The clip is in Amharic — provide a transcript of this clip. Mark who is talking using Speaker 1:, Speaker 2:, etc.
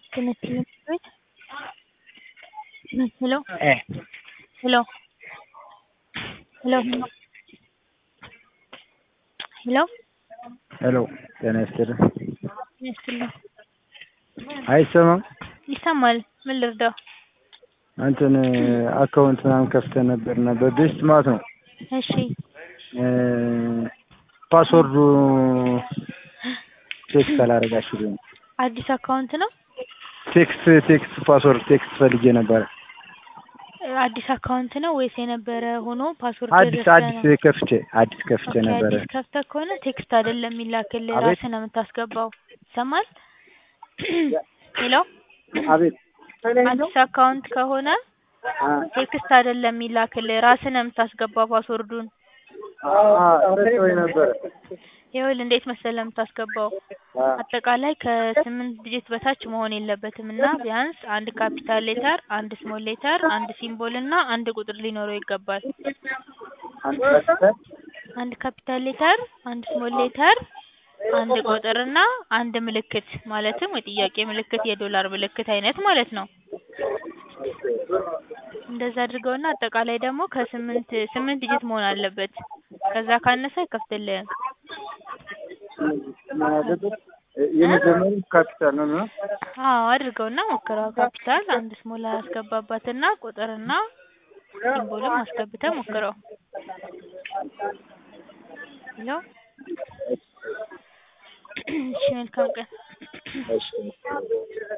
Speaker 1: Connecting with hello
Speaker 2: Eh,
Speaker 1: hello hello hello
Speaker 2: ሄሎ ጤና ይስጥልኝ።
Speaker 1: ይስጥልኝ
Speaker 2: አይሰማም?
Speaker 1: ይሰማል ምን ልርዳው?
Speaker 2: እንትን አካውንት ምናምን ከፍተህ ነበርና በቤስት ማለት ነው።
Speaker 1: እሺ
Speaker 2: ፓስወርዱ ቴክስት አላደረጋችሁልኝም።
Speaker 1: አዲስ አካውንት ነው?
Speaker 2: ቴክስት ፓስወርድ ቴክስት ፈልጌ ነበረ።
Speaker 1: አዲስ አካውንት ነው ወይስ የነበረ ሆኖ ፓስወርድ
Speaker 2: አዲስ
Speaker 1: ረስተህ ነው?
Speaker 2: አዲስ ከፍቼ ነበረ።
Speaker 1: አዲስ ከፍተህ ከሆነ ቴክስት አይደለም የሚላክልህ
Speaker 2: አቤት
Speaker 1: ራስህ ነው የምታስገባው። ይሰማል? ሄሎ
Speaker 2: አቤት
Speaker 1: አዲስ አካውንት ከሆነ ቴክስት አይደለም የሚላክልህ ራስህ ነው የምታስገባው ፓስወርዱን።
Speaker 2: ረስተውኝ ነበረ።
Speaker 1: ይኸውልህ እንዴት መሰለህ የምታስገባው አጠቃላይ ከ8 ዲጂት በታች መሆን የለበትም እና ቢያንስ አንድ ካፒታል ሌተር፣ አንድ ስሞል ሌተር፣ አንድ ሲምቦል እና አንድ ቁጥር ሊኖረው ይገባል። አንድ ካፒታል ሌተር፣ አንድ ስሞል ሌተር፣ አንድ ቁጥር እና አንድ ምልክት ማለትም የጥያቄ ምልክት የዶላር ምልክት አይነት ማለት ነው። እንደዛ አድርገውና አጠቃላይ ደግሞ ከ8 ዲጂት መሆን አለበት። ከዛ ካነሰ አይከፍትልህም።
Speaker 2: የመጀመሪያው ካፒታል ነው።
Speaker 1: አዎ አድርገውና ሞክረው። ካፒታል አንድ ስሞል አስገባባትና ቁጥርና ሲምቦልም አስገብተህ ሞክረው። ሄሎ እሺ መልካም ቀን።
Speaker 2: እሺ